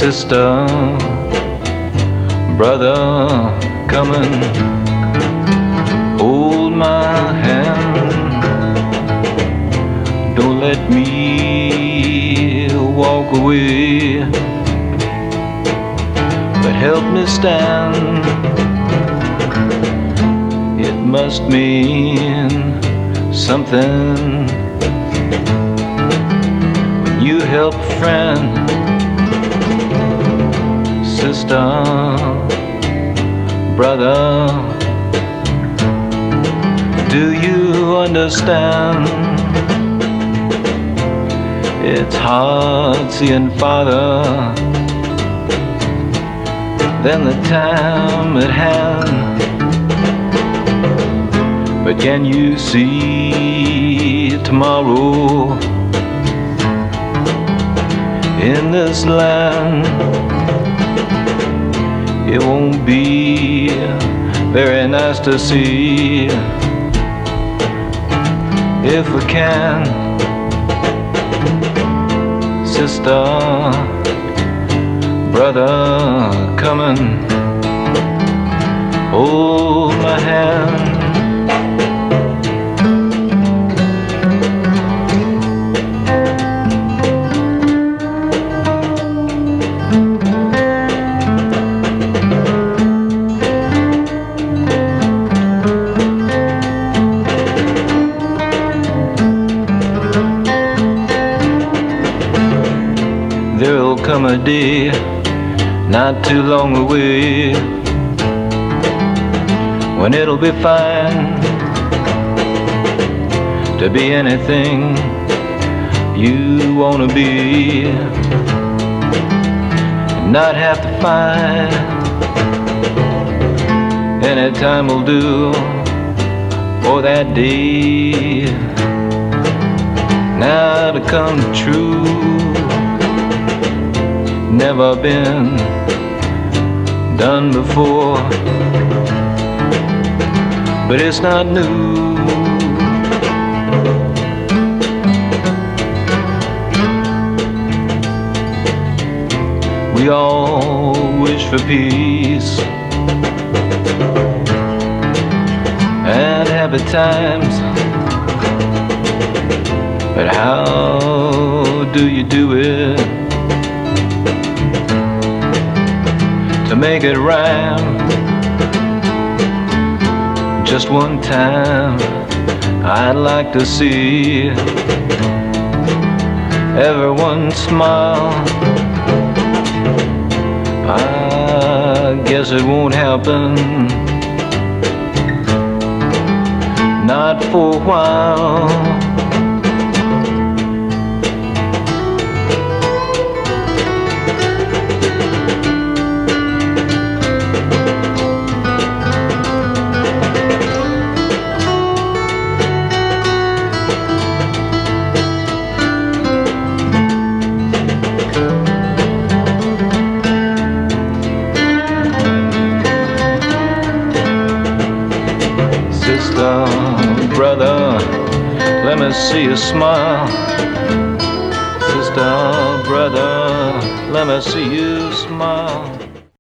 Sister, brother, come and hold my hand. Don't let me walk away, but help me stand. It must mean something when you help a friend. Sister, brother, do you understand? It's hard seeing farther than the time at hand. But can you see tomorrow in this land? It won't be very nice to see if we can. Sister, brother, come and hold my hand. There'll come a day, not too long away, when it'll be fine to be anything you wanna be, and not have to fight. Any time will do for that day now to come true. Never been done before, but it's not new. We all wish for peace and happy times, but how do you do it to make it rhyme? Just one time I'd like to see everyone smile. I guess it won't happen, not for a while. Sister, brother, let me see you smile. Sister, brother, let me see you smile.